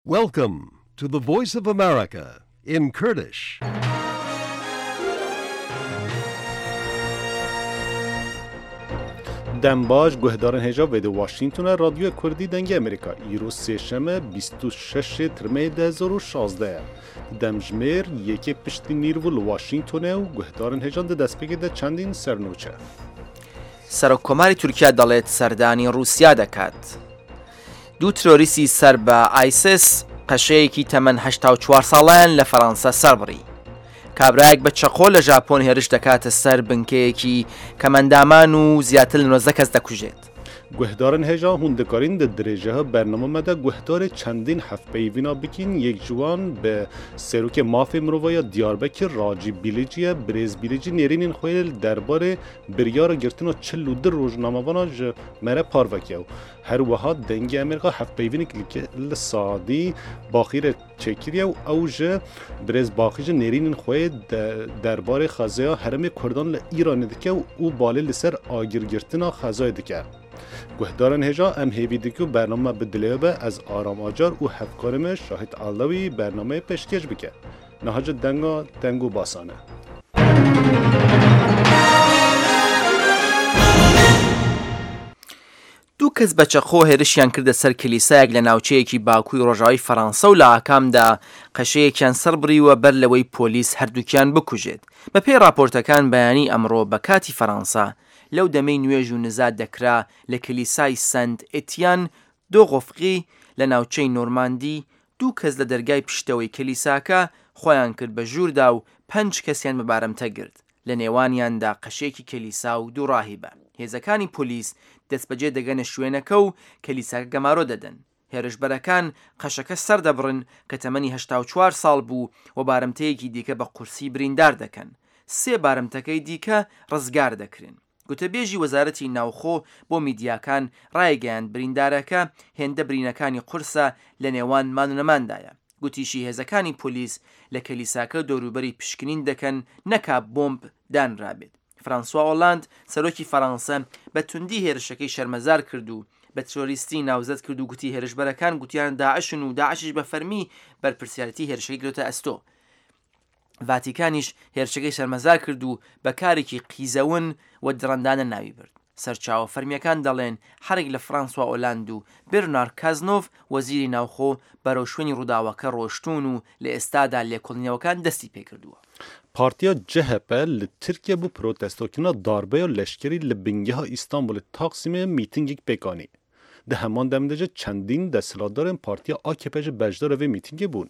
Welcome to the Voice of America in Kurdish. دنباش گهدارن هجا وید واشنگتن رادیو کردی دنگ امریکا ایرو سهشنبه 26 ترمه 2016 دمجمیر یکی پشتی نیرو واشنگتن و گهدارن هجا دست بگیده چندین سرنوچه سەرۆکۆماری تورکیا دەڵێت سەردانی رووسیا دەکات. دوو ترۆریستی سەر بە ئایسس قەشەیەکی تەمەن 84 ساڵیان لە فەڕەنسا سەربڕی. کابرایەک بە چەقۆ لە ژاپۆن هێرش دەکاتە سەر بنکەیەکی کەمەندامان و زیاتر لە 19 کەس دەکوژێت. گهدارن هجا هندکارین در درجه ها برنامه مده گهدار چندین هفت پیوینا بکین یک جوان به سروک مافی مروای دیاربکر راجی بیلیجیه بریز بیلیجی نیرین خویل درباره بریار گرتن و 42 روزنامه وانا مره پاروکیو هر وها دنگ امریکا هفت پیوینی که لسادی باخیر چکریه و اوج بریز باخیج نیرین خویل درباره خزایا حرم کردان ایران دکه و او بالی لسر آگیر گرتن خزای دکه گهدارن هجا ام هیویدیکو برنامه بدلیابه از آرام آجار و هفکارمش شاهد علوی برنامه پشتیج بکه نهاج دنگو باسانه دوو کەس بە چەقۆ هێرشیان کردە سەر کلیسایەک لە ناوچەیەکی باکووی ڕۆژاوی فەڕەنسا و لە ئاکامدا قەشەیەکیان سەربڕیوە بەر لەوەی پۆلیس هەردووکیان بکوژێت. بەپێی راپۆرتەکان بەیانی ئەمڕۆ بە کاتی فەڕەنسا لەو دەمەی نوێژ و نزات دەکرا لە کلیسای سەنت ئێتیان دۆ غۆفقی لە ناوچەی نۆرماندی دوو کەس لە دەرگای پشتەوەی کلیساکە خۆیان کرد بە ژووردا و 5 کەسیان بە بارەمتە گرت. لە نێوانیاندا قەشێکی کلیسا و دوو ڕاهیبە. هێزەکانی پۆلیس دەستبەجێ دەگەنە شوێنەکە و کلیساکە گەمارۆ دەدەن. هێرشبەرەکان قەشەکە سەردەبڕن کە تەمەنی 84 ساڵ بوو و بارەمتەیەکی دیکە بە قورسی بریندار دەکەن. 3 بارەمتەکەی دیکە ڕزگار دەکرێن. گوتەبێژی وەزارەتی ناوخۆ بۆ میدیاکان ڕایگەیاند بریندارەکە هێندە برینەکانی قورسە لە نێوان مانونەماندایە. گوتیشی هێزەکانی پۆلیس لە کەلیساکە دەوروبەری پشکنین دەکەن نەکا بۆمب دانرابێت. فرانسوا ئۆلاند سەرۆکی فەڕەنسا بە توندی هێرشەکەی شەرمەزار کرد و بە ترۆریستی ناوزەت کرد و گوتی هێرشبەرەکان گوتیان داعشن و داعشش بە فەرمی بەرپرسیارەتی هێرشەکەی گرێتە ئەستۆ. ڤاتیکانیش هێرشەکەی شەرمەزار کرد و بە کارێکی قیزەون و درەندانە ناوی برد. سەرچاوە فەرمیەکان دەڵێن هەرێک لە فرانسوا ئۆلاند و برنار کازنۆڤ وەزیری ناوخۆ بەرەو شوێنی ڕووداوەکە ڕۆشتون و لە ئێستادا لێکۆڵینەوەکان دەستی پێکردووە. پارتیا CHP li Tirkiye bu protestokina darbeya leşkerî li bingeha İstanbulê Taksimê mîtingek pêkanî. Di heman demê de çendîn desthilatdarên Partiya AKP ji bejdara vê mîtingê bûn.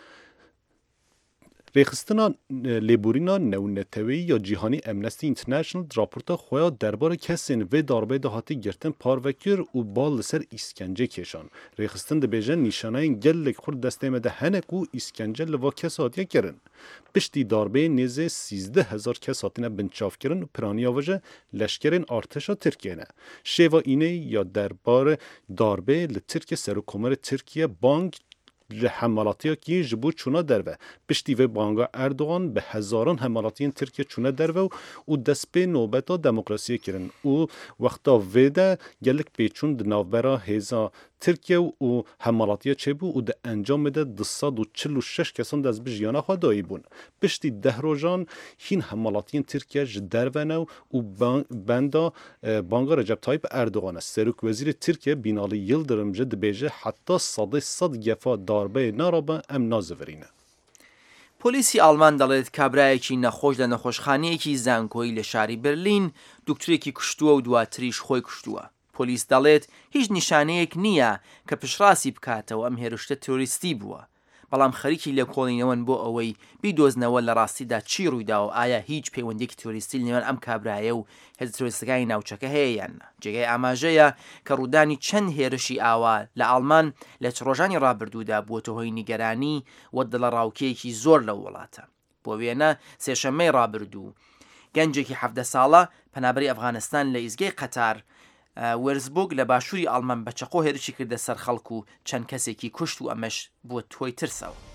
Rêxistina lêborîna newneteweî ya cîhanî Amnesty International raporta xwe ya derbara kesên vê darbeyê de hatî girtin parvekir û bal li ser îskence kêşan. Rêxistin dibêje nîşanayên gelek Kurd destê me de henek û îskence li va kes hatiye kirin. Piştî darbeyê nêzê 13,000 kes hatine binçavkirin û piraniya ve ji leşkerên artêşa Tirkiye ne. Şêva înê ya derbara darbeyê li Tirkiye Serokkomarê Tirkiye bank li hemalatiyekî ji bo çûna derve. Piştî vê banga Erdogan bi hezaran hemalatiyên Tirkiye çûne derve û dest pê nobeta demokrasiyê kirin û wexta vê de gelek pêçûn di navbera hêza Tirkiye û hemalatiya çêbû û di encamê de 246 kesan dest bi jiyana xwe dayî bûn. Piştî 10 rojan hîn hemalatiyên Tirkiye ji derve ne û benda banga Recep Tayyip Erdogan e. Serokvezîrê Tirkiye Binalî Yıldırım ji dibêje heta 100 gefa darbeyê narabe em nazivirîne. پۆلیسی ئاڵمان دەڵێت کابرایەکی نەخۆش لە نەخۆشخانەیەکی زانکۆی لە شاری بەرلین دکتۆرێکی کوشتووە و دواتریش خۆی کوشتووە. پۆلیس دەڵێت هیچ نیشانەیەک نییە کە پشڕاستی بکاتەوە ئەم هێرشتە تۆریستی بووە. بەڵام خەریکی لێکۆڵینەوەن بۆ ئەوەی بیدۆزنەوە لە ڕاستیدا چی ڕوویدا و ئایا هیچ پەیوەندێکی تۆریستی لەنێوان ئەم کابرایە و هێز تۆریستەکانی ناوچەکە هەیە یان نە. جێگای ئاماژەیە کە ڕوودانی چەند هێرشی ئاوا لە ئاڵمان لە ڕۆژانی ڕابردوودا بووەتە هۆی نیگەرانی و دڵەڕاوکەیەکی زۆر لەو وڵاتە. بۆ وێنە سێشەممەی ڕابردوو گەنجێکی 17 ساڵە پەنابەری ئەفغانستان لە ئیزگەی قەتار وێرزبۆک لە باشووری ئاڵمان بە چەقۆ هێرشی کردە سەر خەڵک و چەند کەسێکی کوشت و ئەمەش بووە تۆی ترسەوە.